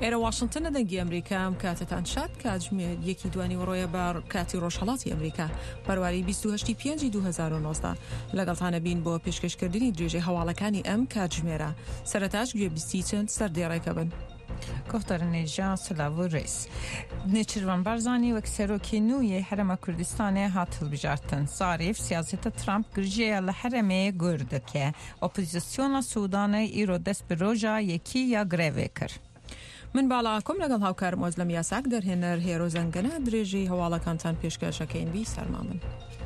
ئێرە واشنگتن لە دەنگی ئەمریکا ئەم کاتتان شاد کاتژمێر 1:20 بار کاتی ڕۆژهەڵاتی ئەمریکا بەرواری 28/5/2019 لەگەڵتانە بین بۆ پێشکەشکردنی درێژەی هەواڵەکانی ئەم کاتژمێرە. سەرەتاش گوێبیستی چەند سەردێڕێکە بن. گفتارنێژا سلااو و ڕێز نێچیروان بارزانانی وەک سەرۆکی نوێی هەرەمە کوردستانê hat hilbijartin. Zarîf siyaseta Trump girêya li herêmê gur dike. Opozîsyona Sudanê îro dest bi roja yekî ya grevê kir. من باڵاکۆم لەگەڵ هاوکارم وەزلەم یاساک دەرهێنەر هێرۆزەنگەنە درێژەی هەواڵەکانتان پێشکەشەکەین بی سەرما من.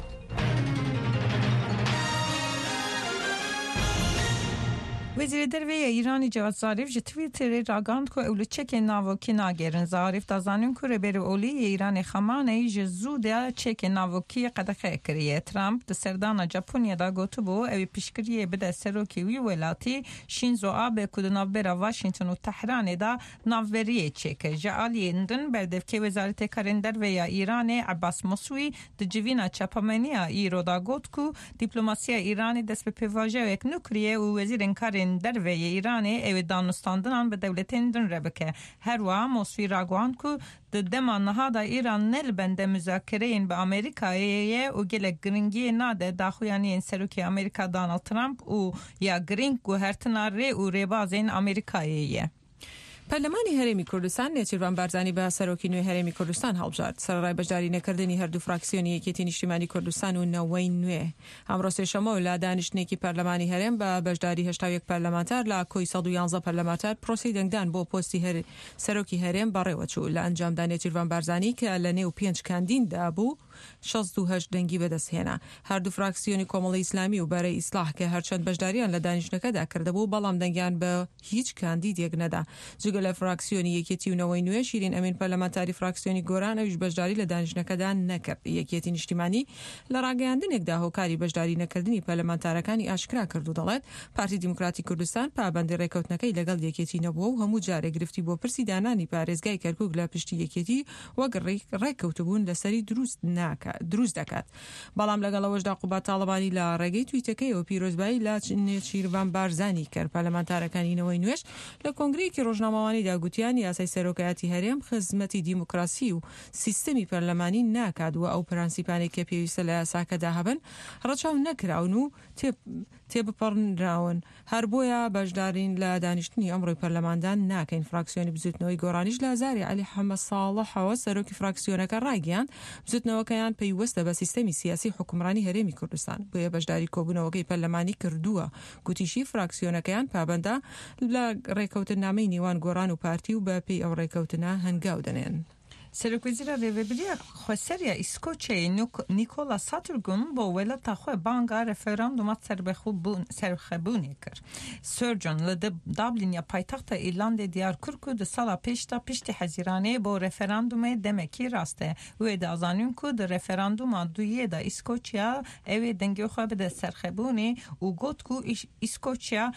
Wezîrê Derve İranî Cevat Zarîf ji Twitterê ragand ku ew li çekên navokî nagerin. Zarîf dazanin ku rêberê olî Îranê Xamenei ji zû de çekên navokî qedexe kiriye. Trump di serdana Japonya'da gotibû ew piştgiriyê bide serokê wî welatî Shinzo Abe ku di navbera Washington û Tehranê da navberiyê çêkir. Ji aliyên din berdevkê Wezareta Karên Derve ya Îranê Abbas Moswî di civîna çapameniya îro da got ku diplomasiya Îranê dest bi pêvajeyek nukriye û wezîrên karên derveyê Îranê ew danûstandinan bi dewletên din re bike. Her wa Moswî ragihand ku di dema niha da Îran ne li bende müzakereyên bi Amerîkayê ye û gelek giringiyê nade daxuyaniyên serokê Amerîka Donald Trump û ya giring guhertina rê û rêbazên Amerîkayê ye. پەرلەمانی هەرێمی کوردستان نێچیروان بارزانانی بە سەرۆکی نوێی هەرێمی کوردستان هەڵبژارد. سەرڕای بەشداری نەکردنی هەردوو فراکسیۆنی یەکێتی نیشتیمانی کوردستان و نەوەی نوێ ئەمڕۆ سێشەمە و لا دانیشتنێکی پەرلەمانی هەرێم بە بەشداری 81 پەرلەمانتار لە کۆی 111 پەرلەمانتار پرۆسی دەنگدان بۆ پۆستی سەرۆکی هەرێم بەڕێوە چوو. لە ئەنجامدا نێچیروان بارزانانی کە لە نێو 5 کاندیندا بوو 68 دەنگی بەدەستهێنا. هەردوو فراکسیۆنی کۆمەڵی ئیسلامی و بەرەی ئیسلاح کە هەرچەند بەشداریان لە دانیشتنەکەدا کردبوو بەڵام دەنگیان بە هیچ کاندیدێک نەدا. جگە لە فراکسیۆنی یەکێتی و نەوەی نوێ شیرین ئەمین پەرلەمانتاری فراکسیۆنی گۆران ئەویش بەشداری لە دانیشتنەکەدا نەکرد. یەکێتی نیشتیمانی لە ڕاگەیاندنێکدا هۆکاری بەشداری نەکردنی پەرلەمانتارەکانی ئاشکرا کرد و دەڵێت پارتی دیموکراتی کوردستان پابەندی ڕێکەوتنەکەی لەگەڵ یەکێتی نەبووە و هەموو جارێک گرفتی بۆ پرسی دانانی پارێزگای کەرکووک لە پشتی یەکێتی وەک ڕێکەوتبوون لەسەری دروست دەکات. بەڵام لەگەڵەوەشدا قوبات تاڵبانی لە ڕێگەی تویتەکەیەوە پیرۆزبایی لا نێچیروان بارزانانی کرد. پەرلەمانتارەکانی نەوەی نوێش لە کۆنگرەیەکی ڕۆژنامەوانیدا گوتیان یاسای سەرۆکایەتی هەرێم خزمەتی دیموکراسی و سیستەمی پەرلەمانی ناکات و ئەو پرەنسیپانێک کە پێویستە لە یاساکەدا هەبن ڕەچاو نەکراون و تێبپەڕنراون. هەر بۆیە بەشدارین لە دانیشتنی ئەمڕۆی پەرلەماندان ناکەین. فراکسیۆنی بزوتنەوەی گۆڕانیش لە ئازاری عەلی حەمەد ساڵحەوە سەرۆکی فراکسیۆنەکە ڕایگەیاند بزوتنەوەکەیان پەیوەستە بە سیستەمی سیاسی حکومڕانی هەرێمی کوردستان. بۆیە بەشداری کۆبوونەوەکەی پەرلەمانی کردووە. گوتیشی فراکسیۆنەکەیان پابەندە لە ڕێکەوتنامەی نێوان گۆڕان و پارتی و بە پێی ئەو ڕێکەوتنە هەنگاو دەنێن. Serokvezîra Rêveberiya Xweseriya İskoçyayê Nikola Saturgun bo welata xwe banga referanduma serxebûnê kir. Sturgeon li Dublin ya paytexta Îrlandê diyar kir ku di sala pêşta piştî hezîranê bo referandumê demekî rast e. Wê de azanîn ku di referanduma duyê da İskoçya evê dengê xwe bide serxebûnê û got ku İskoçya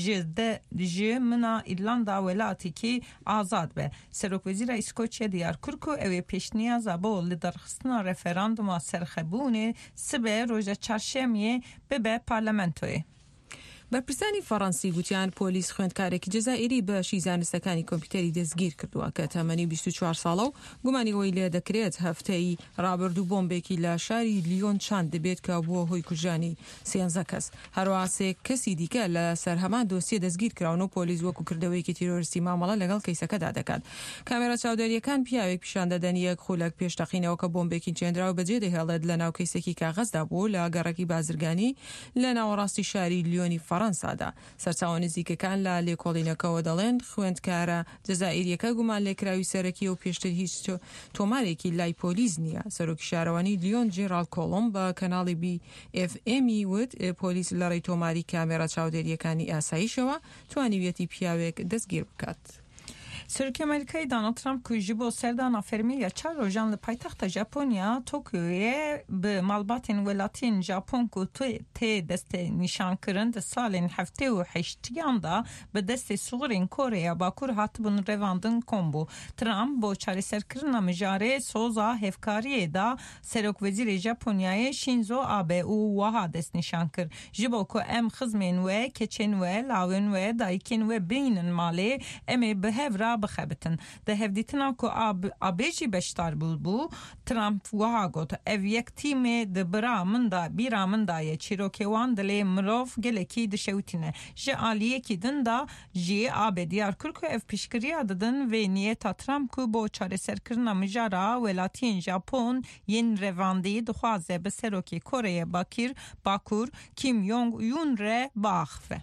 ji mina Îrlanda welatekî azad be. Serokvezîra İskoçya diyar kir ku ew pêşniyaza bo li derxistina referanduma serxebûnê sibe roja çarşemiyê bibe parlamentoyê. بەرپرسانی فەڕەنسی گوتیان پۆلیس خوێندکارێکی جەزائیری بە شیزانستەکانی کۆمپیوتەری دەستگیر کردووە کە تەمەنی 24 ساڵە و گومانی ئەوەی لێ دەکرێت هەفتەی ڕابردوو بۆمبێکی لە شاری لیۆن چاند دەبێت کە بووە هۆی کوژانی 13 کەس. هەروەها 3 کەسی دیکە لە سەر هەمان دۆسیە دەستگیر کراون و پۆلیس وەکو کردەوەیەکی تیرۆریستی مامەڵە لەگەڵ کەیسەکەدا دەکات. کامێرە چاودێریەکان پیاوێک پیشان دەدەن یەک خولەک پێشتەقینەوە کە بۆمبێکی چێندراوە بەجێ دەهێڵێت لە ناو کەیسێکی کاغەزدا بوو لە گەڕەکی بازرگانی لە ناوەڕاستی شاری لیۆنی فەڕەنسادا. سەرچاوە نزیکەکان لە لێکۆڵینەکەەوە دەڵێن خوێندکارە جەزائیریەکە گومان لێکراوی سەرەکی و پێشتر هیچ تۆمارێکی لای پۆلیس نییە. سەرۆکی شارەوانی لیۆن جێرال کۆڵۆم بە کەناڵی BFM وت پۆلیس لە ڕێی تۆماری کامێرە چاودێریەکانی ئاساییشەوە توانیویەتی پیاوێک دەستگیر بکات. Serokê Amerîkayê Donald Trump ku ji bo serdana fermiya çar rojan li paytexta Japonya Tokyoyê bi malbatên welatiyên Japon ku tê destê nîşankirin di salên heftê û heştiyan da bi destê Sûrên Koreya Bakur hatibûn revandin kombo. Trump bo çarêserkirina mijarê soza hevkariyê da Serokvezîrê Japonyayê Shinzo Abe û wiha dest nîşan kir. Ji bo ku em xizmên we, keçên we, lawên we, dayikên we bînin malê em ê bi hev ra بخبتن ده هفدیتنا کو آبیجی بشتار بو ترامپ وها گوت او یک تیم ده بیرا من دا یه چیروکیوان دلی مروف گلکی ده شوتینه جه آلیه کی دن دا جه آب دیار کرکو اف پیشکریا ددن و نیتا ترامپ کو با چاره سرکرنا مجارا ولاتین ژاپن ین رواندی دخوازه به سروکی کره باکور کیم یونگ یون ره باخفه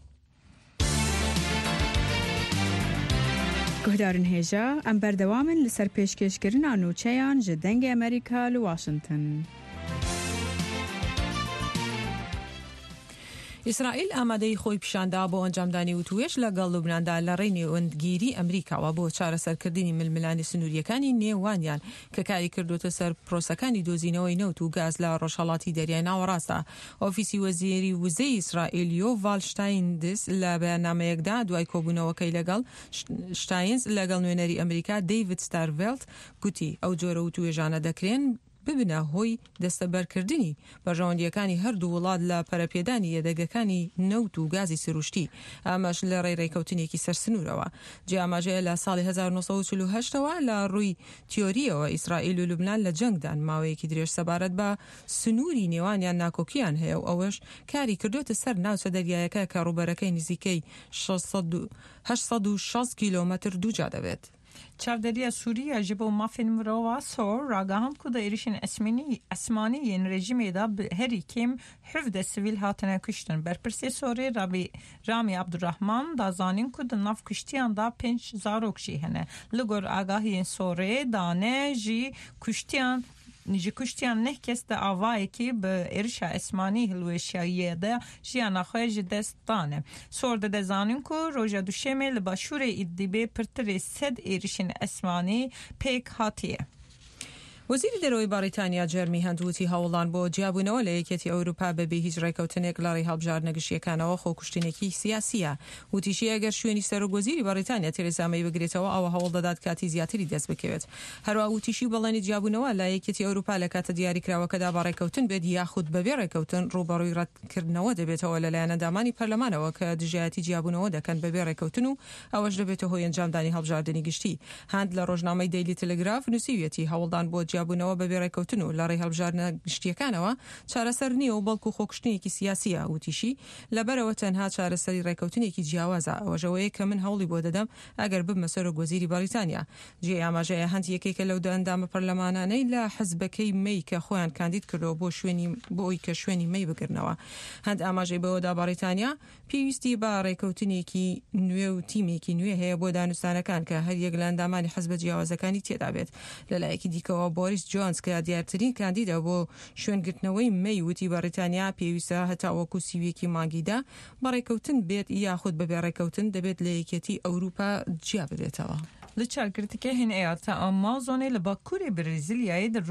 گهدارن هیجا ام بردوامن لسر پیشکشکرین آنوچهان جدنگ امریکا لواشنطن. اسرائیل ئامادەی خۆی پیشاندا بۆ ئەنجامدانی وتوێژ لەگەڵ لوبناندا لە ڕێی نێوەندگیری ئەمریکاوە بۆ چارەسەرکردنی ململانی سنووریەکانی نێوانیان کە کاری کردوتە سەر پرۆسەکانی دۆزینەوەی نەوت و گاز لە ڕۆژهەڵاتی دەریای ناوەڕاستە. ئۆفیسی وەزیری وزەی ئیسرائیل یۆڤال شتاینز لە بەیاننامەیەکدا دوای کۆبوونەوەکەی لەگەڵ شتاینز لەگەڵ نوێنەری ئەمریکا دەیڤید ستارڤێلت گوتی ئەو جۆرە وتوێژانە دەکرێن ببنە هۆی دەستەبەرکردنی بەژەوەندیەکانی هەردوو وڵات لە پەرەپێدانی یەدەگەکانی نەوت و گازی سروشتی ئاماش لە ڕێڕێکەوتنێکی سەرسنوورەوە. جێ ئاماژەیە لە ساڵی 1948ەوە لە ڕووی تیۆریەوە ئیسرائیل و لوبنان لە جەنگدان ماوەیەکی درێژ سەبارەت بە سنووری نێوانیان ناکۆکیان هەیە و ئەوەش کاری کردوتە سەر ناوچە دەریایەکە کە ڕووبەرەکەی نزیکەی 860 کیلۆمەتر دووجا دەبێت. چاودری سوریه جبو مافین مروا سور راگاهم کود ایریشن اسمانی ین رژیم دا هری کم حفظ سویل هاتنه کشتن برپرسی سوری رامی عبدالرحمن دا زانین کود ناف کشتیان دا 5 زاروکشی هنه لگور آگاهی سوری دانه جی کشتیان نه کس ده آوایی که به ارشا اسمانی هلوشیاییه ده جیانا خواه دستانه سورده ده زانین که روژا دوشمه لباشور ایدیبه پرتر 100 ارشین اسمانی پیک هاتیه. وەزیری دەرەوەی بەریتانیا جەرمی هەندووتی هەوڵان بۆ جیابوونەوە لە یەکێتی ئەوروپا بەبێ هیچ ڕێکەوتنێک لەڕێی هەڵبژاردنە گشتیەکانەوە خۆکوشتنێکی سیاسیە. وتیشی ئەگەر شوێنی سەرۆکوەزیری بەریتانیا تێرێزا مەی بگرێتەوە ئەوە هەوڵ دەدات کاتی زیاتری دەست بکەوێت. هەروە وتیشی بەڵێنی جیابوونەوە لە یەکێتی ئەوروپا لە کاتە دیاریکراوەکەدا بە ڕێکەوتن بێت یاخود بەبێ ڕێکەوتن ڕوبەڕووی ڕەتکردنەوە دەبێتەوە لەلایەن ئەندامانی پەرلەمانەوە کە دژایەتی جیابوونەوە دەکەن بەبێ ڕێکەوتن و ئەوەش دەبێتە هۆی ئەنجامدانی هەڵبژاردننی گشتی. هەند لە ڕۆژنامەی دەیلی تەلگراف نووسیویەتی هەوڵدان بۆ جیابوونەوە بەبێ ڕێکەوتن و لە ڕێی هەڵبژاردنە گشتیەکانەوە چارەسەر نییە و بەڵکو خۆکشتنێکی سیاسیە. وتیشی لەبەرەوە تەنها چارەسەری ڕێکەوتنێکی جیاوازە ئەوەژەوەیە کە من هەوڵی بۆ دەدەم ئەگەر ببمە سەرۆکوەزیری بەریتانیا. جێ ئاماژەیە هەند یەکێکە لەو ئەندامە پەرلەمانانەی لە حزبەکەی مەی کە خۆیان کاندید کردەوە بۆ ئەوی کە شوێنی مەی بگرنەوە. هەند ئاماژەی بەوەدا بەریتانیا پێویستی بە ڕێکەوتنێکی نوێ و تیمێکی نوێ هەیە بۆ دانوستانەکان کە هەر یەک لە ئەندامانی حزبە جیاوازەکانی تێدا بێت. لەلایەکی دیکەوە بۆریس جۆنس کە دیارترین کاندیدا بۆ شوێنگرتنەوەی مەی وتی بەریتانیا پێویستە هەتا وەکو سیویەکی مانگیدا بەڕێکەوتن بێت یاخود بەبێ ڕێکەوتن دەبێت لە یەکێتی ئەوروپا جیا بدرێتەوە. لچارکرتکه هن ایالت آمازونی لباکوری برزیلیایی در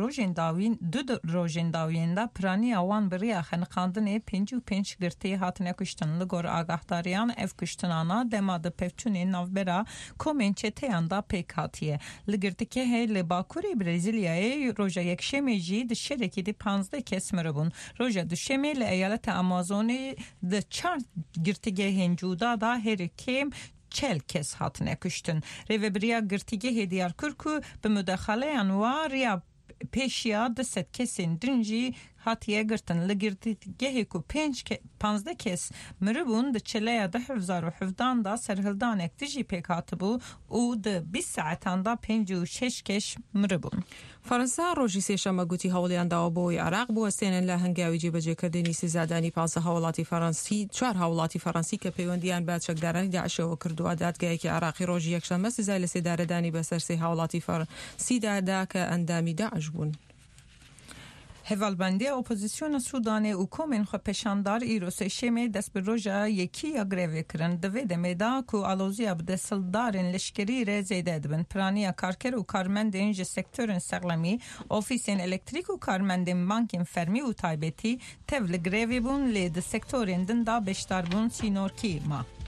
روژن داوین دا پرانی آوان بریا خنقاندن 55 گرتی هاتنه کشتن لگور آگاهداریان اف کشتنانا دماد پفتونی نوبرا کومنچه تیاندا پیک هاتیه. لگرتکه هی لباکوری برزیلیایی روژا یک شمیجی د شرکی دی 15 کس مربون. روژا دو شمیل ایالت آمازونی د 4 گرتگه هنجودا دا هر کم 40 کس هاتنه کشتن. ریوبریا گرتیگه هدیار کرکو به مداخله انوار یا پیشیا دست کسین درنجی هاتیه گرتن لگرتیگه کو 15 کس مربون د چلیا ده 2017 دا سرهلدان اکتیجی پیک هاتبو او د 20 ساعتان دا 56 کش مربون. فەرەنسا ڕۆژی سێشەممە گوتی هەوڵیانداوە بۆی عراق بوەستێنن لە هەنگاوی جێبەجێکردنی سزادانی 15 هاوڵاتی فەڕەنسی 4 هاوڵاتی فەڕەنسی کە پەیوەندیان بە چەکدارانی داعشەوە کردووە. دادگایەکی عراقی ڕۆژی یەکشەممە سزای لە سێدارەدانی بەسەر سێ هاوڵاتی فەڕەنسیدادا کە ئەندامی داعش بوون. هوالبندی اپوزیسیون سودانی و کومن خو پشاندار ایروس شمی دست به روژا یکی یا گریوی کرن دوید میدا کو آلوزیا بده سلدارن لشکری رزیده دبن پرانیا کارکر و کارمندین ج سکتورن سقلمی اوفیسین الکتریک و کارمندین بانکین فرمی و تایبتی تول گریوی بون لید سکتورین دن دا بشتار بون سینور کی ما